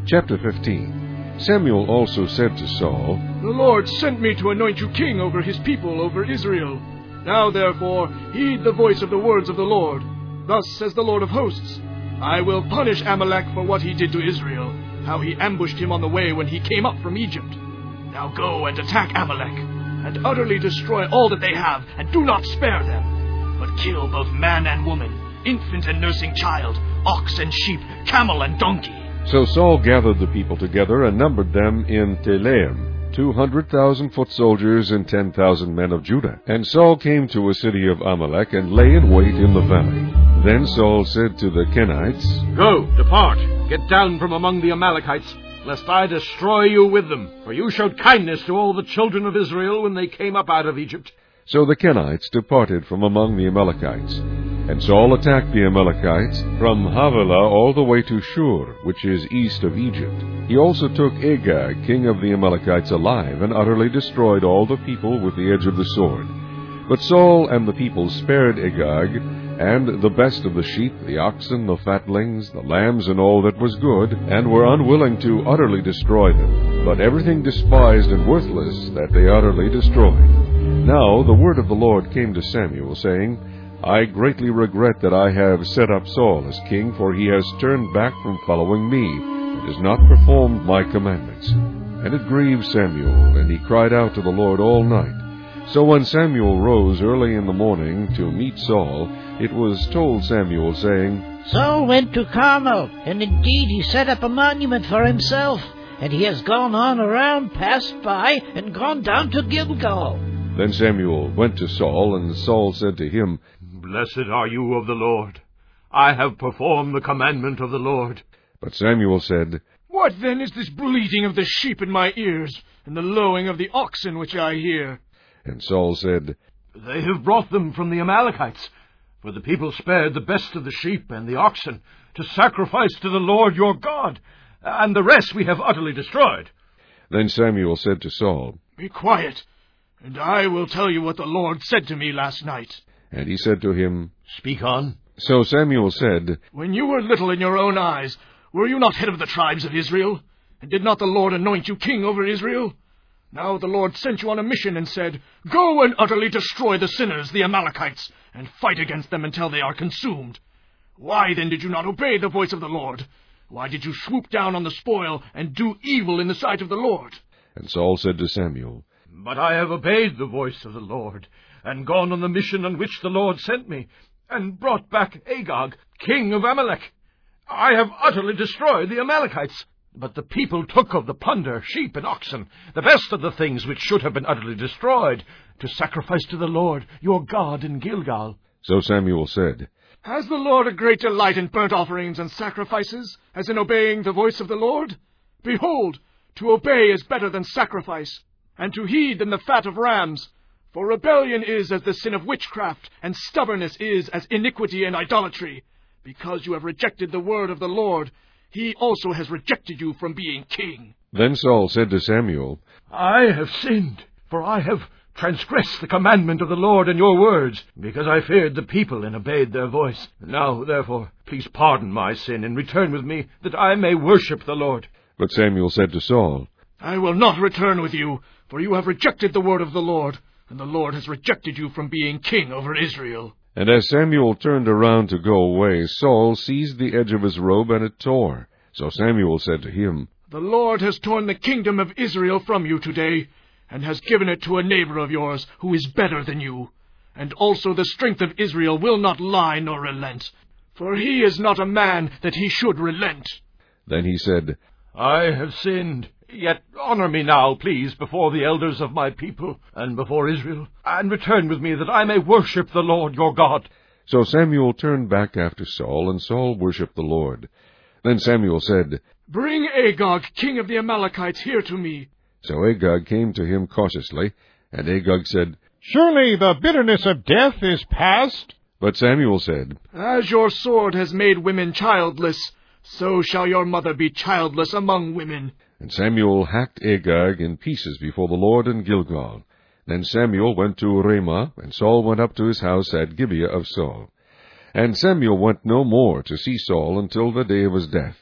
Chapter 15. Samuel also said to Saul, The Lord sent me to anoint you king over his people, over Israel. Now therefore heed the voice of the words of the Lord. Thus says the Lord of hosts, I will punish Amalek for what he did to Israel, how he ambushed him on the way when he came up from Egypt. Now go and attack Amalek, and utterly destroy all that they have, and do not spare them, but kill both man and woman, infant and nursing child, ox and sheep, camel and donkey. So Saul gathered the people together and numbered them in Telaim, 200,000 foot soldiers and 10,000 men of Judah. And Saul came to a city of Amalek and lay in wait in the valley. Then Saul said to the Kenites, Go, depart, get down from among the Amalekites, lest I destroy you with them. For you showed kindness to all the children of Israel when they came up out of Egypt. So the Kenites departed from among the Amalekites. And Saul attacked the Amalekites from Havilah all the way to Shur, which is east of Egypt. He also took Agag, king of the Amalekites, alive, and utterly destroyed all the people with the edge of the sword. But Saul and the people spared Agag, and the best of the sheep, the oxen, the fatlings, the lambs, and all that was good, and were unwilling to utterly destroy them, but everything despised and worthless that they utterly destroyed. Now the word of the Lord came to Samuel, saying, I greatly regret that I have set up Saul as king, for he has turned back from following me, and has not performed my commandments. And it grieved Samuel, and he cried out to the Lord all night. So when Samuel rose early in the morning to meet Saul, it was told Samuel, saying, Saul went to Carmel, and indeed he set up a monument for himself, and he has gone on around, passed by, and gone down to Gilgal. Then Samuel went to Saul, and Saul said to him, Blessed are you of the Lord. I have performed the commandment of the Lord. But Samuel said, What then is this bleating of the sheep in my ears, and the lowing of the oxen which I hear? And Saul said, They have brought them from the Amalekites, for the people spared the best of the sheep and the oxen to sacrifice to the Lord your God, and the rest we have utterly destroyed. Then Samuel said to Saul, Be quiet, and I will tell you what the Lord said to me last night. And he said to him, Speak on. So Samuel said, When you were little in your own eyes, were you not head of the tribes of Israel? And did not the Lord anoint you king over Israel? Now the Lord sent you on a mission and said, Go and utterly destroy the sinners, the Amalekites, and fight against them until they are consumed. Why then did you not obey the voice of the Lord? Why did you swoop down on the spoil and do evil in the sight of the Lord? And Saul said to Samuel, But I have obeyed the voice of the Lord, and gone on the mission on which the Lord sent me, and brought back Agag, king of Amalek. I have utterly destroyed the Amalekites. But the people took of the plunder, sheep and oxen, the best of the things which should have been utterly destroyed, to sacrifice to the Lord your God in Gilgal. So Samuel said, Has the Lord a great delight in burnt offerings and sacrifices, as in obeying the voice of the Lord? Behold, to obey is better than sacrifice, and to heed than the fat of rams. For rebellion is as the sin of witchcraft, and stubbornness is as iniquity and idolatry. Because you have rejected the word of the Lord, he also has rejected you from being king. Then Saul said to Samuel, I have sinned, for I have transgressed the commandment of the Lord and your words, because I feared the people and obeyed their voice. Now, therefore, please pardon my sin and return with me, that I may worship the Lord. But Samuel said to Saul, I will not return with you, for you have rejected the word of the Lord, and the Lord has rejected you from being king over Israel. And as Samuel turned around to go away, Saul seized the edge of his robe, and it tore. So Samuel said to him, The Lord has torn the kingdom of Israel from you today, and has given it to a neighbor of yours who is better than you. And also the strength of Israel will not lie nor relent, for he is not a man that he should relent. Then he said, I have sinned. Yet honor me now, please, before the elders of my people and before Israel, and return with me that I may worship the Lord your God. So Samuel turned back after Saul, and Saul worshipped the Lord. Then Samuel said, Bring Agag, king of the Amalekites, here to me. So Agag came to him cautiously, and Agag said, Surely the bitterness of death is past. But Samuel said, As your sword has made women childless, so shall your mother be childless among women. And Samuel hacked Agag in pieces before the Lord in Gilgal. Then Samuel went to Ramah, and Saul went up to his house at Gibeah of Saul. And Samuel went no more to see Saul until the day of his death.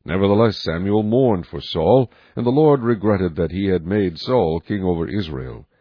Nevertheless Samuel mourned for Saul, and the Lord regretted that he had made Saul king over Israel.